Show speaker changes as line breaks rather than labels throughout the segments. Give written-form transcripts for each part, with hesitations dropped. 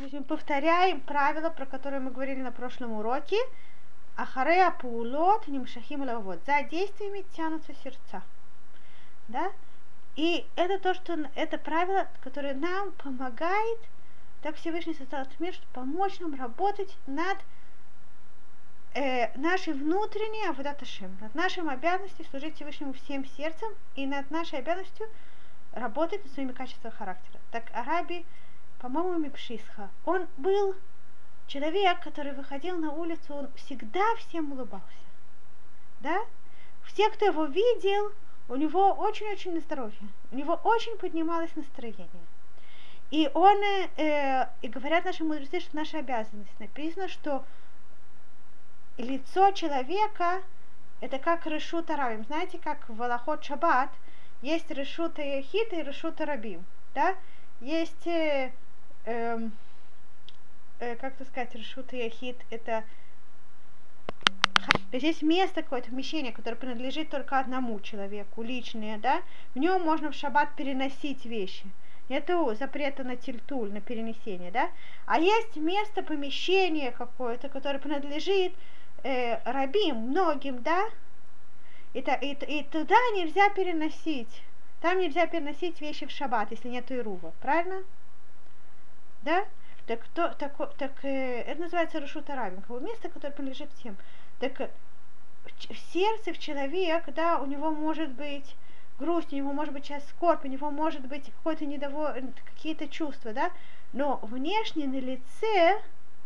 есть мы повторяем правила, про которые мы говорили на прошлом уроке. Ахарея паулот нимшахим лавот. За действиями тянутся сердца. Да? И это то, что это правило, которое нам помогает, так Всевышний создал этот мир, чтобы помочь нам работать над нашей внутренней аводат Ашем, над нашей обязанностью служить Всевышнему всем сердцем и над нашей обязанностью работать над своими качествами характера. Так Араби, по-моему, Мипшисха, он был человек, который выходил на улицу, он всегда всем улыбался. Да? Все, кто его видел, у него очень-очень на здоровье, у него очень поднималось настроение. И он, и говорят наши мудрецы, что наша обязанность, написано, что лицо человека это как решут арабим. Знаете, как в Алахот Шаббат есть решут яхид и решут арабим. Да? Есть, как это сказать, решут яхид, это здесь место какое-то, помещение, которое принадлежит только одному человеку, личное, да? В нем можно в шаббат переносить вещи. Нету запрета на тильтуль, на перенесение, да? А есть место, помещение какое-то, которое принадлежит рабим, многим, да? И туда нельзя переносить. Там нельзя переносить вещи в шаббат, если нету ирува, правильно? Да? Это называется решут арабим, как бы место, которое принадлежит всем. Так в сердце в человек, да, у него может быть грусть, у него может быть сейчас скорбь, у него может быть какое-то какие-то чувства, да, но внешне на лице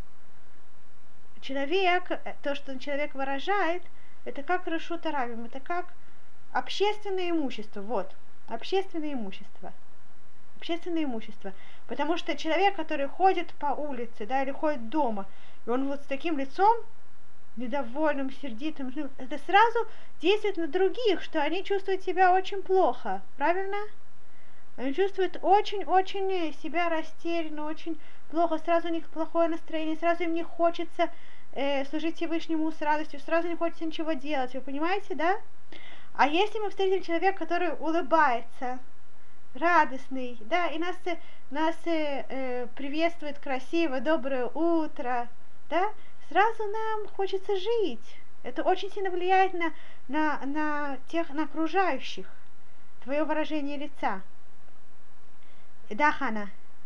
человек, то, что человек выражает, это как решут арабим, это как общественное имущество, вот, общественное имущество. Общественное имущество. Потому что человек, который ходит по улице, да, или ходит дома, и он вот с таким лицом, недовольным, сердитым, это сразу действует на других, что они чувствуют себя очень плохо, правильно? Они чувствуют очень-очень себя растерянно, очень плохо, сразу у них плохое настроение, сразу им не хочется служить Всевышнему с радостью, сразу не хочется ничего делать, вы понимаете, да? А если мы встретим человека, который улыбается, радостный, да, и нас приветствует красиво, доброе утро, да, сразу нам хочется жить. Это очень сильно влияет на окружающих, твое выражение лица. Да, Хана?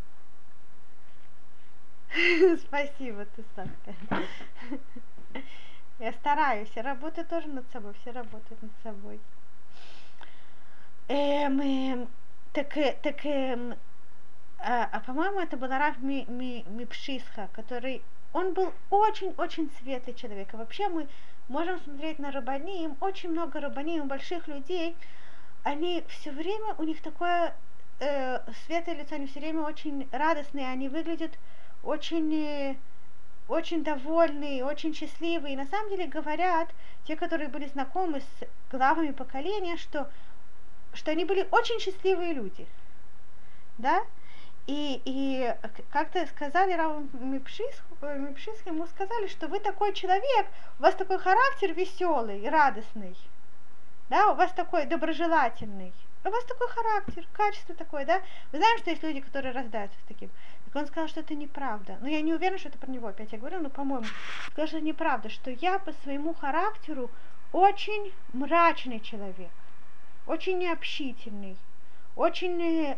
Спасибо, ты сладкая. Я стараюсь, я работаю тоже над собой, все работают над собой. По-моему, это был Рав Мипшисха, который, он был очень-очень светлый человек. И вообще мы можем смотреть на рабаним, очень много рабаним, больших людей, они все время, у них такое светлое лицо, они все время очень радостные, они выглядят очень довольные, очень счастливые. И на самом деле говорят, те, которые были знакомы с главами поколения, что они были очень счастливые люди. Да? И как-то сказали Раву Мипшисху, ему сказали, что вы такой человек, у вас такой характер веселый, радостный, да, у вас такой доброжелательный, у вас такой характер, качество такое, да. Мы знаем, что есть люди, которые рождаются с таким. Так он сказал, что это неправда. Но я не уверена, что это про него опять я говорю, но, по-моему, сказал, что это неправда, что я по своему характеру очень мрачный человек, очень необщительный, очень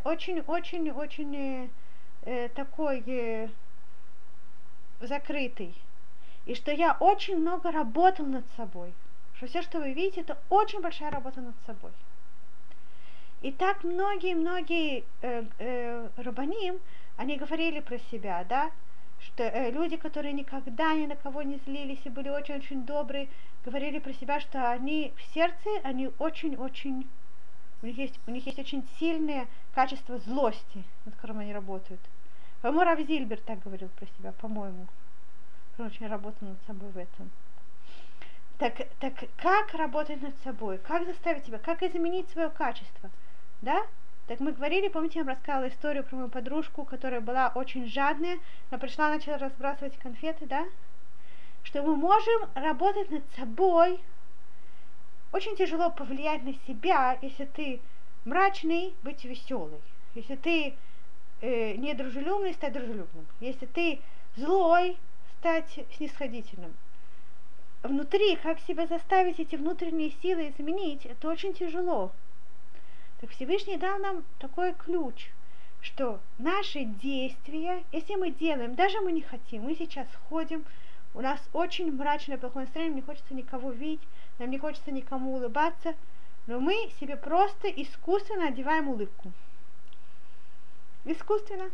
такой закрытый. И что я очень много работал над собой. Что все, что вы видите, это очень большая работа над собой. И так многие рабаним, они говорили про себя, да, что люди, которые никогда ни на кого не злились и были очень-очень добрые, говорили про себя, что они в сердце, они очень-очень, у них есть очень сильное качество злости, над которым они работают. По-моему, Рав Зильбер так говорил про себя, по-моему. Он очень работал над собой в этом. Так как работать над собой? Как заставить себя? Как изменить свое качество? Да? Так мы говорили, помните, я вам рассказала историю про мою подружку, которая была очень жадная, но пришла, начала разбрасывать конфеты, да? Что мы можем работать над собой. Очень тяжело повлиять на себя, если ты мрачный, быть веселый. Если ты недружелюбный, стать дружелюбным. Если ты злой, стать снисходительным. Внутри, как себя заставить эти внутренние силы изменить, это очень тяжело. Так Всевышний дал нам такой ключ, что наши действия, если мы делаем, даже мы не хотим, мы сейчас ходим, у нас очень мрачное, плохое настроение, не хочется никого видеть, нам не хочется никому улыбаться, но мы себе просто искусственно одеваем улыбку. Искусственно.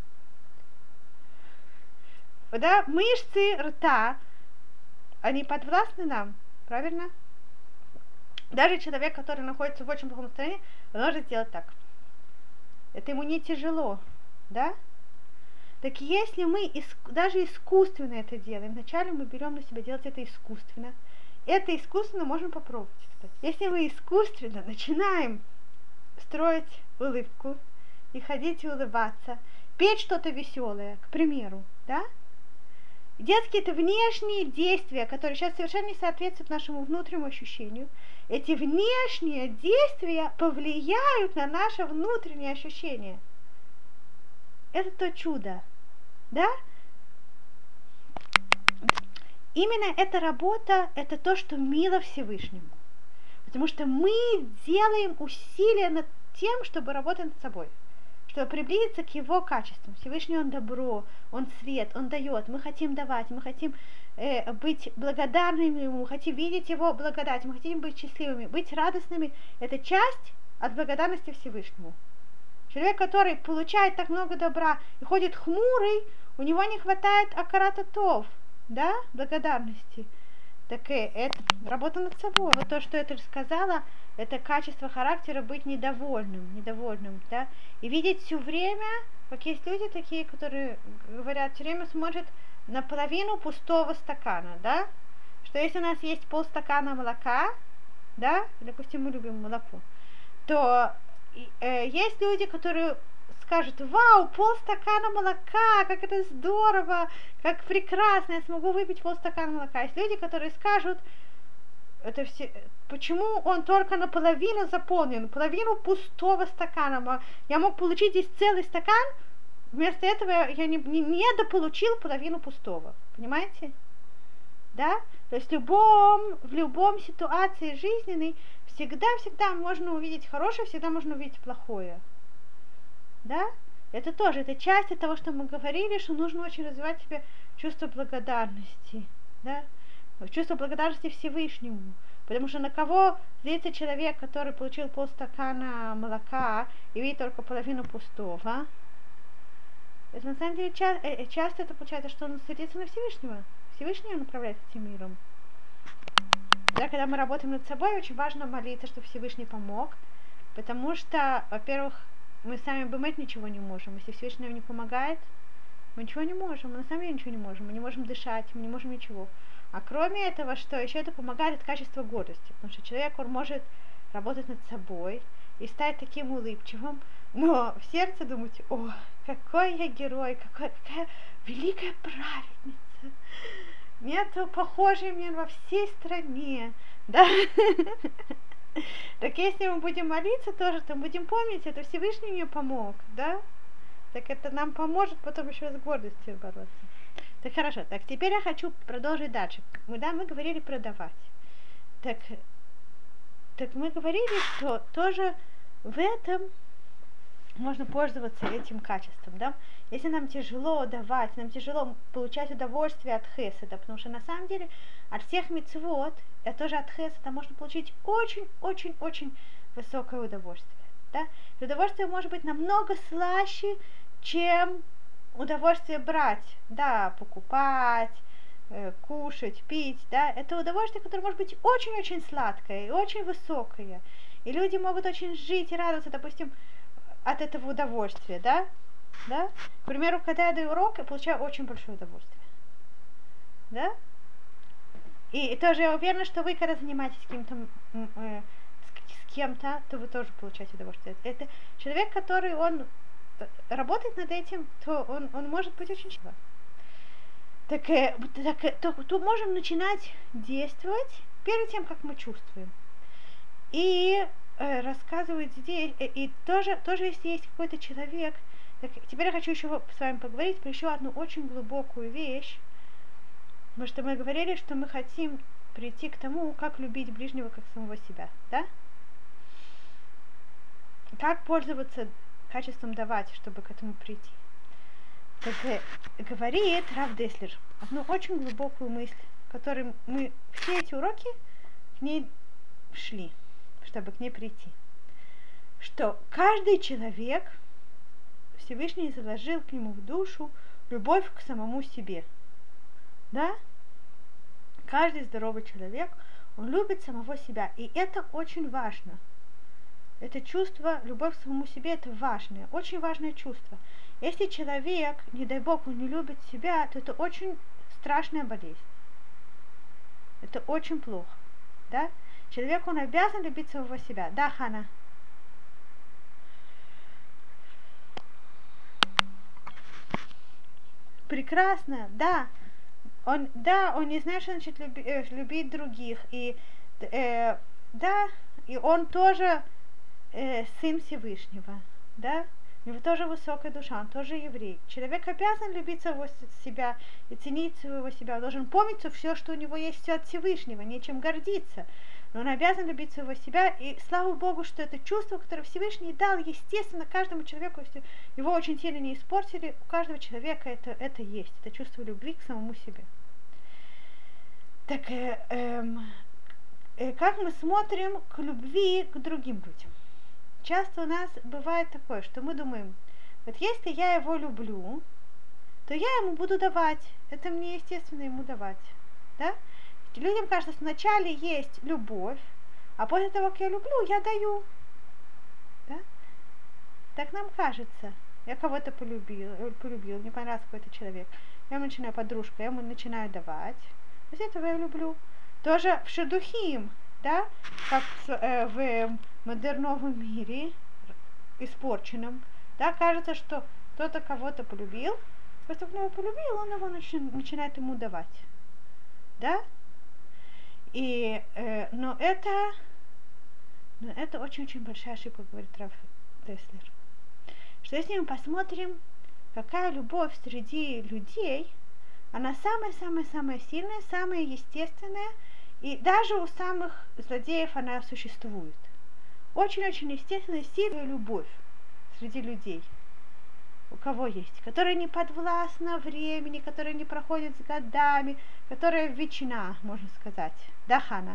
Да, мышцы рта, они подвластны нам, правильно? Даже человек, который находится в очень плохом настроении, он может сделать так. Это ему не тяжело, да? Так если мы даже искусственно это делаем, вначале мы берем на себя делать это искусственно можно попробовать. Кстати. Если мы искусственно начинаем строить улыбку и ходить и улыбаться, петь что-то веселое, к примеру, да? Делать какие-то внешние действия, которые сейчас совершенно не соответствуют нашему внутреннему ощущению, эти внешние действия повлияют на наше внутреннее ощущение. Это то чудо, да? Именно эта работа, это то, что мило Всевышнему. Потому что мы делаем усилия над тем, чтобы работать над собой, чтобы приблизиться к его качествам. Всевышний он добро, он свет, он дает. Мы хотим давать, мы хотим быть благодарными ему, мы хотим видеть его благодать, мы хотим быть счастливыми, быть радостными. Это часть от благодарности Всевышнему. Человек, который получает так много добра и ходит хмурый, у него не хватает акарата тов, да, благодарности. Так это работа над собой. Вот то, что я тоже сказала, это качество характера быть недовольным, да, и видеть все время, как есть люди такие, которые говорят, все время смотрят на половину пустого стакана, да, что если у нас есть полстакана молока, да, допустим, мы любим молоко, то есть люди, которые скажут, вау, полстакана молока, как это здорово, как прекрасно, я смогу выпить полстакана молока. Есть люди, которые скажут, это все, почему он только наполовину заполнен, половину пустого стакана, я мог получить здесь целый стакан, вместо этого я не дополучил половину пустого, понимаете? Да? То есть в любом ситуации жизненной всегда можно увидеть хорошее, всегда можно увидеть плохое. Да? Это тоже, это часть того, что мы говорили, что нужно очень развивать в себе чувство благодарности, да? Чувство благодарности Всевышнему. Потому что на кого злится человек, который получил полстакана молока и видит только половину пустого? Это на самом деле часто это получается, что он сердится на Всевышнего. Всевышний он управляет этим миром. Да, когда мы работаем над собой, очень важно молиться, чтобы Всевышний помог. Потому что, во-первых, мы сами бывать ничего не можем. Если Всевышний нам не помогает, мы ничего не можем. Мы на самом деле ничего не можем. Мы не можем дышать, мы не можем ничего. А кроме этого, что еще это помогает от качества гордости. Потому что человек, он может работать над собой и стать таким улыбчивым, но в сердце думать, о, какой я герой, какая великая праведница. Нету похожей мне во всей стране. Да? Так если мы будем молиться тоже, то будем помнить, это Всевышний мне помог, да? Так это нам поможет потом еще с гордостью бороться. Так хорошо, так теперь я хочу продолжить дальше. Мы говорили продавать. Так мы говорили, что тоже в этом можно пользоваться этим качеством, да? Если нам тяжело давать, нам тяжело получать удовольствие от хеседа, потому что на самом деле от всех мицвот, а тоже от хеседа можно получить очень-очень-очень высокое удовольствие, да? И удовольствие может быть намного слаще, чем удовольствие брать, да, покупать, кушать, пить, да? Это удовольствие, которое может быть очень-очень сладкое и очень высокое. И люди могут очень жить и радоваться, допустим, от этого удовольствия, да? Да? К примеру, когда я даю урок, я получаю очень большое удовольствие. Да? И тоже я уверена, что вы, когда занимаетесь с кем-то, то вы тоже получаете удовольствие. Это человек, который он работает над этим, то он может быть очень счастлив. То можем начинать действовать перед тем, как мы чувствуем. И рассказывает здесь, и тоже если есть какой-то человек, Так, теперь я хочу еще с вами поговорить про еще одну очень глубокую вещь. Потому что мы говорили, что мы хотим прийти к тому, как любить ближнего, как самого себя, да? Как пользоваться качеством давать, чтобы к этому прийти. Так говорит Рав Деслер одну очень глубокую мысль, которой мы все эти уроки к ней шли, чтобы к ней прийти. Что каждый человек, Всевышний заложил к нему в душу любовь к самому себе. Да? Каждый здоровый человек, он любит самого себя. И это очень важно. Это чувство, любовь к самому себе, это важное, очень важное чувство. Если человек, не дай Бог, он не любит себя, то это очень страшная болезнь. Это очень плохо. Да? Человек, он обязан любить самого себя. Да, Хана? Прекрасно, да. Он не знает, что значит любить других. И да, и он тоже сын Всевышнего, да. У него тоже высокая душа, он тоже еврей. Человек обязан любить самого себя и ценить своего себя. Он должен помнить все, что у него есть, все от Всевышнего, нечем гордиться. Но он обязан любить своего себя, и слава Богу, что это чувство, которое Всевышний дал, естественно, каждому человеку, если его очень сильно не испортили, у каждого человека это есть, это чувство любви к самому себе. Так, как мы смотрим к любви к другим людям? Часто у нас бывает такое, что мы думаем, вот если я его люблю, то я ему буду давать, это мне естественно ему давать, да? Людям кажется, что вначале есть любовь, а после того, как я люблю, я даю. Да? Так нам кажется. Я кого-то полюбил, мне понравился какой-то человек. Я ему начинаю подружка, я ему начинаю давать. После этого я люблю. Тоже в шедухим, да, как в модерновом мире, испорченном, да, кажется, что кто-то кого-то полюбил, после того, как он его полюбил, он его начинает ему давать. Да? И, но это очень-очень большая ошибка, говорит Рав Деслер. Что если мы посмотрим, какая любовь среди людей, она самая-самая-самая сильная, самая естественная, и даже у самых злодеев она существует. Очень-очень естественная, сильная любовь среди людей. У кого есть, которая не подвластна времени, которая не проходит с годами, которая вечна, можно сказать. Да, Хана?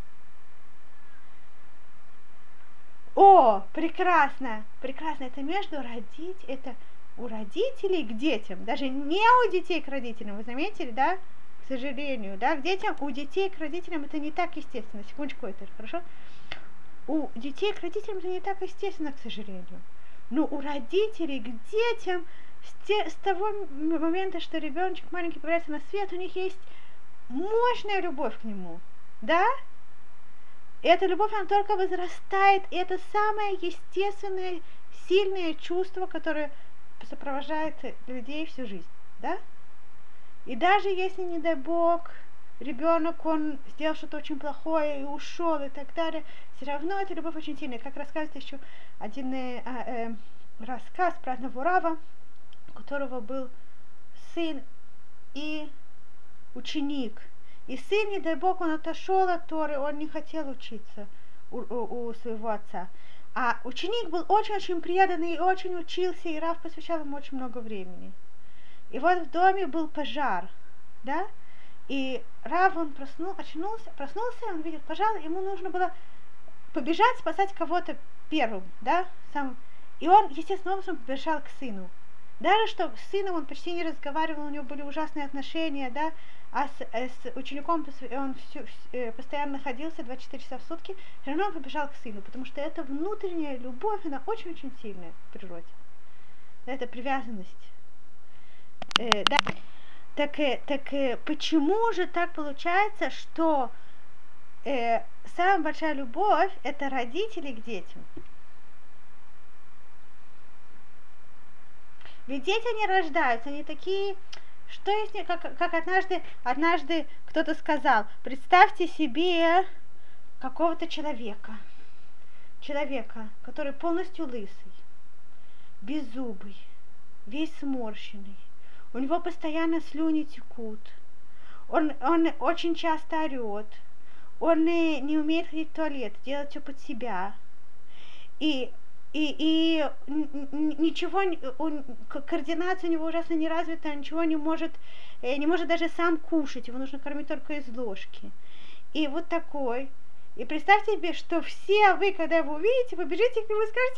О, прекрасно, прекрасно. Это это у родителей к детям, даже не у детей к родителям, вы заметили, да? К сожалению, да, к детям, у детей к родителям это не так естественно. Секундочку, это хорошо? У детей к родителям это не так естественно, к сожалению. Но у родителей к детям с того момента, что ребеночек маленький появляется на свет, у них есть мощная любовь к нему, да? И эта любовь, она только возрастает, и это самое естественное, сильное чувство, которое сопровождает людей всю жизнь, да? И даже если, не дай Бог, ребенок, он сделал что-то очень плохое и ушел и так далее, все равно эта любовь очень сильная. Как рассказывает еще один рассказ про одного рава, у которого был сын и ученик. И сын, не дай Бог, он отошел от Торы, он не хотел учиться у своего отца. А ученик был очень-очень преданный и очень учился, и рав посвящал ему очень много времени. И вот в доме был пожар, да? И рав, он проснулся, он видит пожар, ему нужно было побежать, спасать кого-то первым, да? И он, естественно, образом побежал к сыну. Даже что с сыном он почти не разговаривал, у него были ужасные отношения, да? А с учеником он постоянно находился 24 часа в сутки, все равно он побежал к сыну, потому что эта внутренняя любовь, она очень-очень сильная в природе. Это привязанность. Да. Так почему же так получается, что самая большая любовь это родители к детям? Ведь дети не рождаются, они такие, что если, как однажды кто-то сказал, представьте себе какого-то человека, который полностью лысый, беззубый, весь сморщенный, у него постоянно слюни текут, он очень часто орет, он не умеет ходить в туалет, делать все под себя, и ничего, координация у него ужасно не развита, ничего не может даже сам кушать, его нужно кормить только из ложки. И вот такой. И представьте себе, что все вы, когда его увидите, побежите к нему и скажете: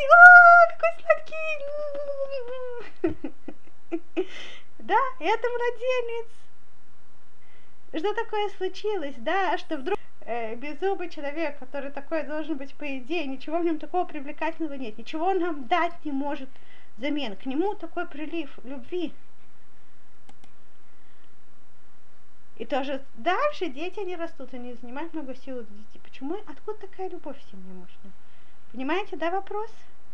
«О, какой сладкий!» Да, это младенец. Что такое случилось, да, что вдруг беззубый человек, который такой должен быть по идее, ничего в нем такого привлекательного нет, ничего он нам дать не может взамен, к нему такой прилив любви. И тоже дальше дети, они растут, они занимают много сил у детей. Почему? Откуда такая любовь в семье можно? Понимаете, да, вопрос?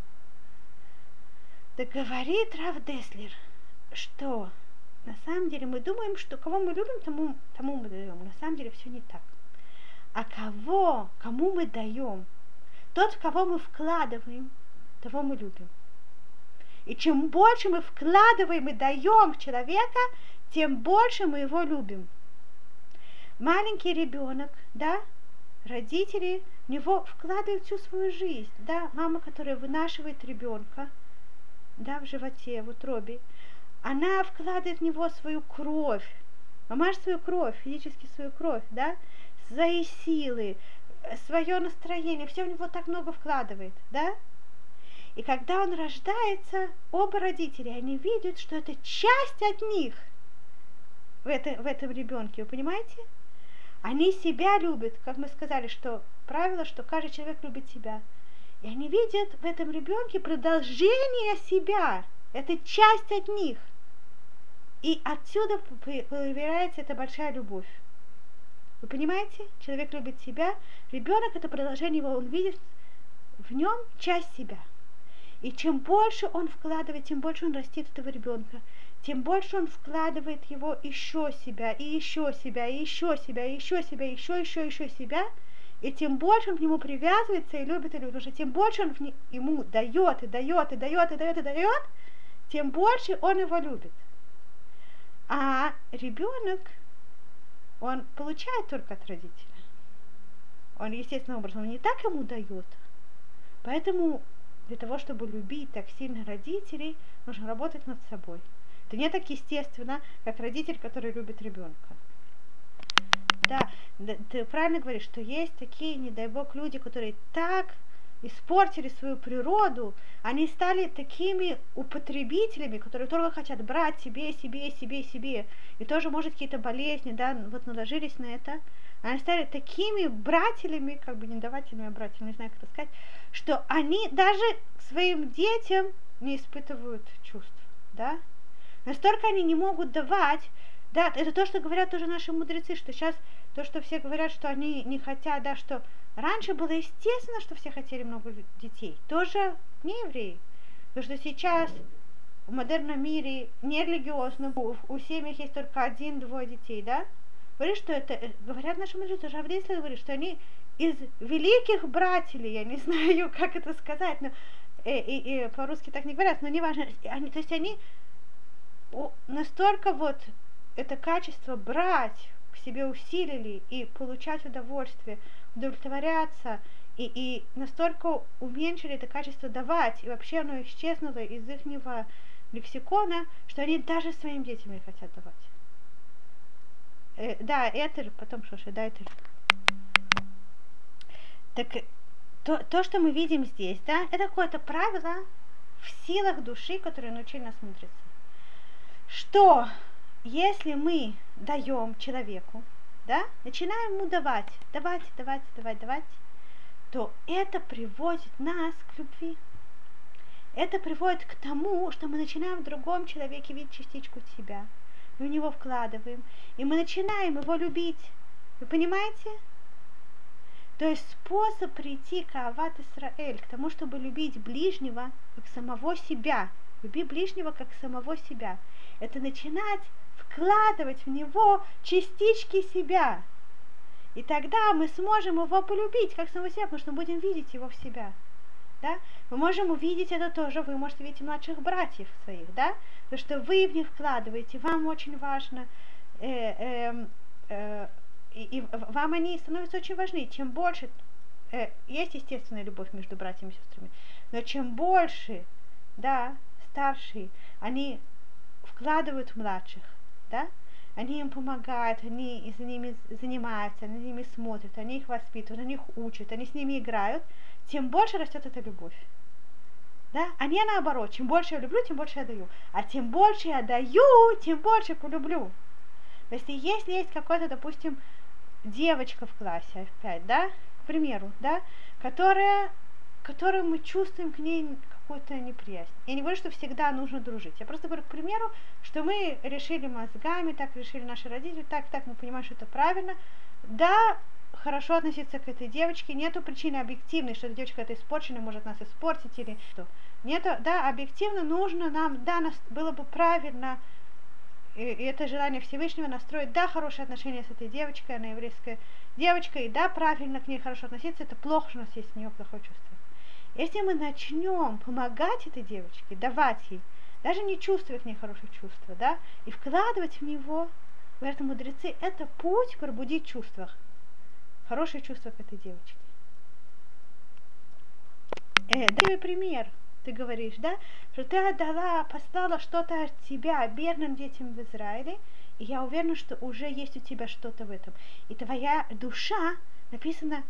Так говорит Рав Деслер, что на самом деле мы думаем, что кого мы любим, тому мы даем. На самом деле все не так. А кому мы даем, тот, в кого мы вкладываем, того мы любим. И чем больше мы вкладываем и даем в человека, тем больше мы его любим. Маленький ребенок, да, родители в него вкладывают всю свою жизнь, да, мама, которая вынашивает ребенка, да, в животе, в утробе, она вкладывает в него свою кровь, мамаш свою кровь, физически свою кровь, да, свои силы, свое настроение, все в него так много вкладывает, да. И когда он рождается, оба родителя, они видят, что это часть от них в этом ребенке, вы понимаете? Они себя любят, как мы сказали, что правило, что каждый человек любит себя. И они видят в этом ребенке продолжение себя, это часть от них. И отсюда появляется эта большая любовь. Вы понимаете? Человек любит себя, ребенок это продолжение его, он видит в нем часть себя. И чем больше он вкладывает, тем больше он растит этого ребенка, тем больше он вкладывает его еще себя, и еще себя, и еще себя, и еще себя, и еще себя, и тем больше он к нему привязывается и любит, потому что тем больше он ему дает, и дает, и дает, и дает, и дает, тем больше он его любит. А ребенок, он получает только от родителя. Он естественным образом не так ему дает. Поэтому для того, чтобы любить так сильно родителей, нужно работать над собой. Это не так естественно, как родитель, который любит ребенка. Да, ты правильно говоришь, что есть такие, не дай бог, люди, которые так испортили свою природу, они стали такими употребителями, которые только хотят брать себе, и тоже, может, какие-то болезни, да, вот наложились на это. Они стали такими братьями, как бы не давателями, а братьями, не знаю, как это сказать, что они даже к своим детям не испытывают чувств, да. Настолько они не могут давать, да, это то, что говорят тоже наши мудрецы, что сейчас то, что все говорят, что они не хотят, да, что раньше было естественно, что все хотели много детей, тоже не евреи, потому что сейчас в модерном мире нерелигиозном у семьях есть только 1-2 детей, да, говорят, что это, говорят наши мудрецы, Рав Деслер говорит, что они из великих братьев, я не знаю, как это сказать, но и по-русски так не говорят, но не важно, то есть они настолько вот это качество брать к себе усилили и получать удовольствие, удовлетворяться, и настолько уменьшили это качество давать, и вообще оно исчезнуло из их лексикона, что они даже своим детям не хотят давать. Да, это потом Шоши, да, это. Так то, что мы видим здесь, да, это какое-то правило в силах души, которые научили нас мудрецы. Что если мы даем человеку, да, начинаем ему давать, то это приводит нас к любви. Это приводит к тому, что мы начинаем в другом человеке видеть частичку себя, и в него вкладываем, и мы начинаем его любить. Вы понимаете? То есть способ прийти к Аават Исраэль, к тому, чтобы любить ближнего как самого себя, люби ближнего как самого себя, это начинать вкладывать в него частички себя. И тогда мы сможем его полюбить как самого себя, потому что мы будем видеть его в себя. да? Мы можем увидеть это тоже, вы можете видеть младших братьев своих, да? То, что вы в них вкладываете, вам очень важно, и вам они становятся очень важны. Чем больше, есть естественная любовь между братьями и сестрами, но чем больше, да, старшие, они вкладывают в младших, да, они им помогают, они за ними занимаются, они за ними смотрят, они их воспитывают, они их учат, они с ними играют, тем больше растет эта любовь. Да? А не наоборот, чем больше я люблю, тем больше я даю. А тем больше я даю, тем больше полюблю. То есть, если есть какой-то, допустим, девочка в классе, опять, да, к примеру, да, которую мы чувствуем к ней какую-то неприязнь. Я не говорю, что всегда нужно дружить. Я просто говорю, к примеру, что мы решили мозгами, так решили наши родители, так мы понимаем, что это правильно. Да, хорошо относиться к этой девочке, нету причины объективной, что эта девочка это испорчена, может нас испортить или что. Нету, да, объективно нужно нам, да, было бы правильно, и это желание Всевышнего настроить, да, хорошие отношения с этой девочкой, она еврейская девочка, и да, правильно к ней хорошо относиться, это плохо, что у нас есть с нее плохое чувство. Если мы начнем помогать этой девочке, давать ей, даже не чувствуя к ней хорошее чувство, да, и вкладывать в него, говорят мудрецы, это путь пробудить чувства, хорошее чувство к этой девочке. Дай пример. Ты говоришь, да, что ты послала что-то от тебя бедным детям в Израиле, и я уверена, что уже есть у тебя что-то в этом. И твоя душа, написано,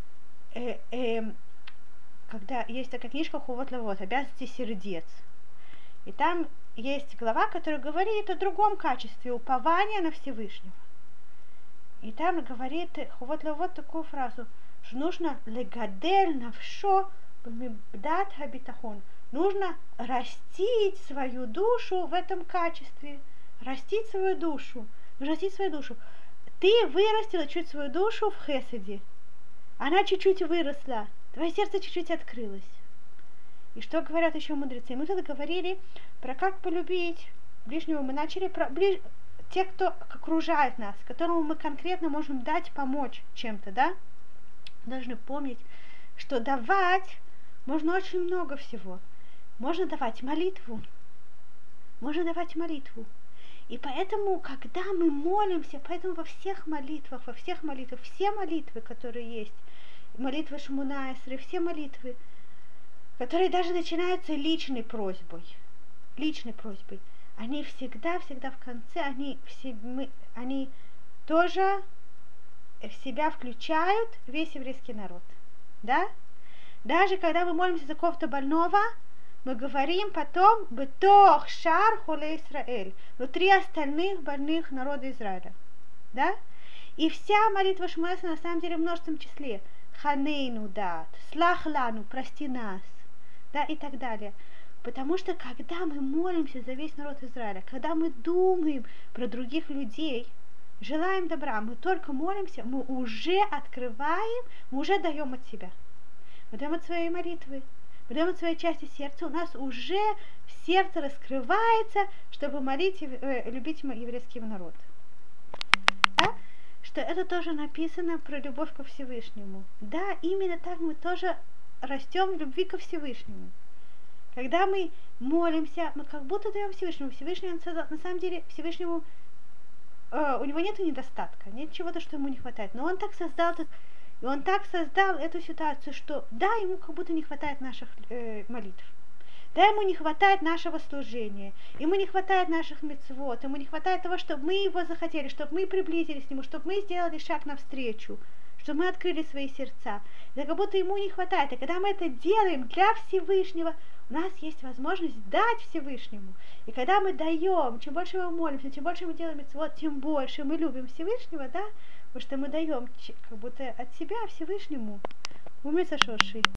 когда есть такая книжка «Хувот левот», обязанности сердец. И там есть глава, которая говорит о другом качестве, упования на Всевышнего. И там говорит «Хувот левот» такую фразу, что нужно «легадель навшо бмибдат хабитахон». Нужно растить свою душу в этом качестве. Растить свою душу. Нужно растить свою душу. Ты вырастила чуть свою душу в хеседе. Она чуть-чуть выросла. Твое сердце чуть-чуть открылось. И что говорят еще мудрецы? Мы тут говорили про как полюбить ближнего. Мы начали про тех, кто окружает нас, которому мы конкретно можем дать, помочь чем-то, да? Должны помнить, что давать можно очень много всего. Можно давать молитву. Можно давать молитву. И поэтому, когда мы молимся, поэтому во всех молитвах, все молитвы, которые есть, молитва Шмона Эсрей, все молитвы, которые даже начинаются личной просьбой, они всегда в конце, они тоже в себя включают весь еврейский народ. Да? Даже когда мы молимся за кого-то больного, мы говорим потом «Бетох шар холе Исраэль», внутри остальных больных народа Израиля. Да? И вся молитва Шмуэса на самом деле в множественном числе. Ханейну дат, слах лану, прости нас, да, и так далее. Потому что когда мы молимся за весь народ Израиля, когда мы думаем про других людей, желаем добра, мы только молимся, мы уже открываем, мы уже даем от себя. Мы даем от своей молитвы, мы даем от своей части сердца, у нас уже сердце раскрывается, чтобы любить еврейский народ. Да? Что это тоже написано про любовь ко Всевышнему. Да, именно так мы тоже растем в любви ко Всевышнему. Когда мы молимся, мы как будто даем Всевышнему. Всевышний, на самом деле, Всевышнему, у него нет недостатка, нет чего-то, что ему не хватает. Но он так создал эту ситуацию, что да, ему как будто не хватает наших молитв. Да, ему не хватает нашего служения, ему не хватает наших мицвот, ему не хватает того, чтобы мы его захотели, чтобы мы приблизились к нему, чтобы мы сделали шаг навстречу, чтобы мы открыли свои сердца. Да как будто ему не хватает. И когда мы это делаем для Всевышнего, у нас есть возможность дать Всевышнему. И когда мы даем, чем больше мы молимся, чем больше мы делаем мицвот, тем больше мы любим Всевышнего, да, потому что мы даем как будто от себя Всевышнему. Умница Шоши.